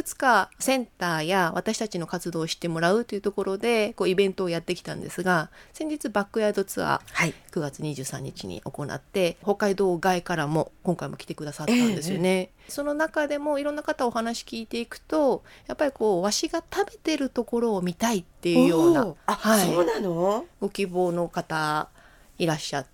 くつかセンターや私たちの活動を知ってもらうというところでイベントをやってきたんですが、先日バックヤードツアー、9月23日に行って北海道外からも今回も来てくださったんですよね。その中でもいろんな方お話聞いていくと、やっぱりワシが食べてるところを見たいっていうような、 そうなの？ ご希望の方いらっしゃって、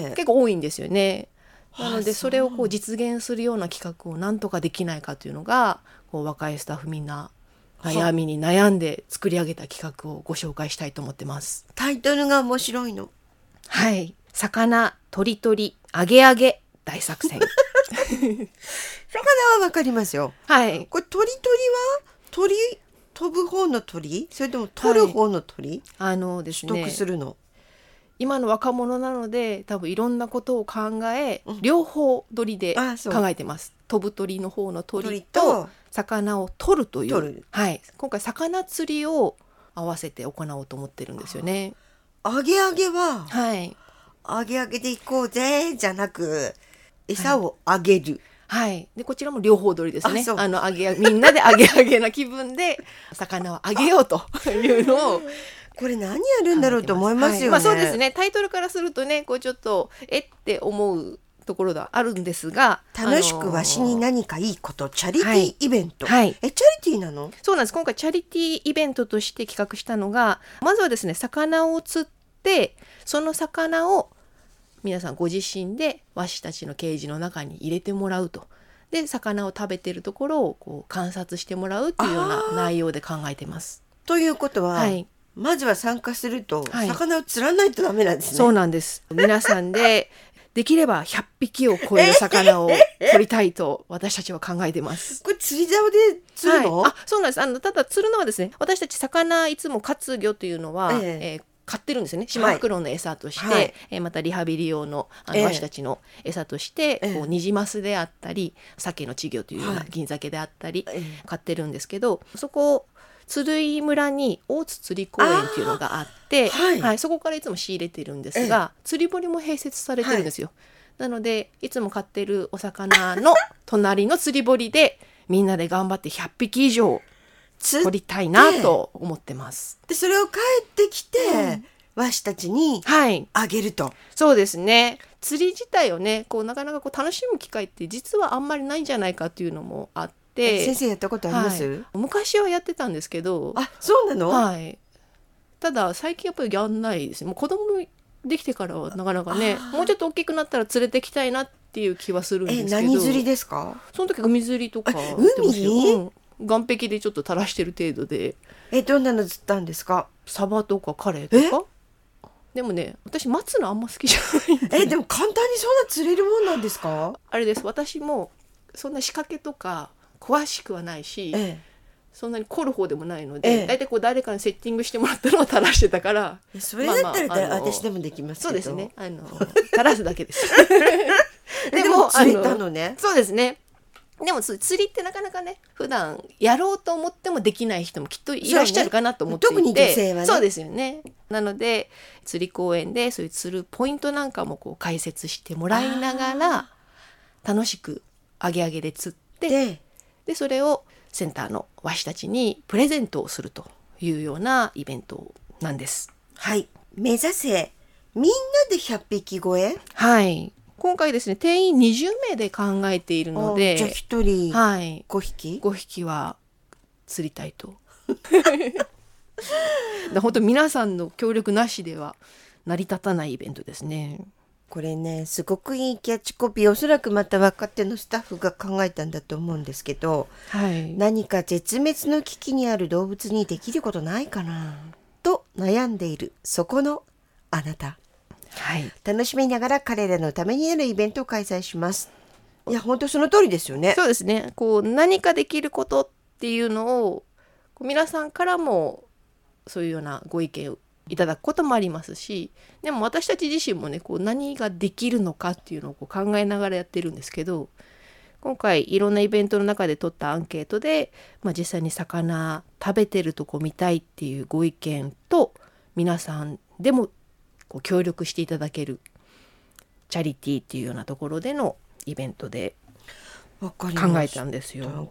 結構多いんですよね。なのでそれを実現するような企画をなんとかできないかというのが、若いスタッフみんな悩みに悩んで作り上げた企画をご紹介したいと思ってます。 タイトルが面白いの。 はい、魚鳥鳥揚げ揚げ大作戦。 魚はわかりますよ。 はい。 これ鳥は飛ぶ方の鳥、それとも取る方の鳥、 ですね、 取得するの。 今の若者なので多分いろんなことを考え、両方鳥で考えてます。飛ぶ鳥の方の鳥と魚を取るという、今回魚釣りを合わせて行おうと思ってるんですよね。 揚げ揚げは、揚げ揚げで行こうぜじゃなく、餌をあげる。 でこちらも両方取りですね。みんなで揚げ揚げな気分で魚をあげようというのをこれ何やるんだろうと思いますよね。 そうですね。タイトルからするとね、ちょっとって思うところがあるんですが、 楽しくわしに何かいいこと、チャリティーイベント、チャリティーなの？ そうなんです。今回チャリティーイベントとして企画したのが、まずはですね、魚を釣ってその魚を皆さんご自身でわしたちのケージの中に入れてもらうと。で魚を食べてるところを観察してもらうっていうような内容で考えてます。 ということは、まずは参加すると、魚を釣らないとダメなんですね。 そうなんです。皆さんでできれば100匹を超える魚を取りたいと私たちは考えてます。 これ釣り竿で釣るの？ そうなんです。ただ釣るのはですね、私たち魚いつも活魚というのは、買ってるんですよね。シマフクロウの餌として、またリハビリ用のワシたちの餌として、ニジマスであったり鮭の稚魚というような銀鮭であったり、買ってるんですけど、そこ鶴居村に大津釣り公園っていうのがあって、そこからいつも仕入れてるんですが、釣り堀も併設されてるんですよ。なのでいつも買ってるお魚の隣の釣り堀でみんなで頑張って100匹以上取りたいなと思ってます。 でそれを帰ってきて、わしたちにあげると。 そうですね。釣り自体をね、なかなか楽しむ機会って実はあんまりないんじゃないかっていうのもあって。 先生やったことあります？ 昔はやってたんですけど。 そうなの？ ただ最近やっぱりやんないですね。もう子供できてからはなかなかね、もうちょっと大きくなったら連れてきたいなっていう気はするんですけど。 何釣りですか？ その時海釣りとか。 海？ 岸壁でちょっと垂らしてる程度で。 どんなの釣ったんですか？ サバとかカレイとか。でもね、私待つのあんま好きじゃないんで。 でも簡単にそんな釣れるもんなんですか？ あれです。私もそんな仕掛けとか詳しくはないし、そんなに凝る方でもないので、大体誰かにセッティングしてもらったのを垂らしてたから。 それだったら私でもできますけど。 そうですね。垂らすだけです。 でも釣れたのね。 そうですね。でも釣りってなかなかね、普段やろうと思ってもできない人もきっといらっしゃるかなと思っていて、 特に女性はね。 そうですよね。なので釣り公園でそういう釣るポイントなんかも解説してもらいながら楽しく揚げ揚げで釣って、でそれをセンターのわしたちにプレゼントをするというようなイベントなんです。 目指せみんなで100匹超え。 今回ですね、定員20名で考えているので、 じゃあ1人5匹 5匹は釣りたいと。本当皆さんの協力なしでは成り立たないイベントですね。 これね、すごくいいキャッチコピー、おそらくまた若手のスタッフが考えたんだと思うんですけど、何か絶滅の危機にある動物にできることないかなと悩んでいるそこのあなた、楽しみながら彼らのためになるイベントを開催します。いや本当その通りですよね。 そうですね。何かできることっていうのを皆さんからもそういうようなご意見をいただくこともありますし、でも私たち自身もね、何ができるのかっていうのを考えながらやってるんですけど、今回いろんなイベントの中で取ったアンケートで、実際に魚食べてるとこ見たいっていうご意見と、皆さんでも協力していただけるチャリティーっていうようなところでのイベントで考えたんですよ。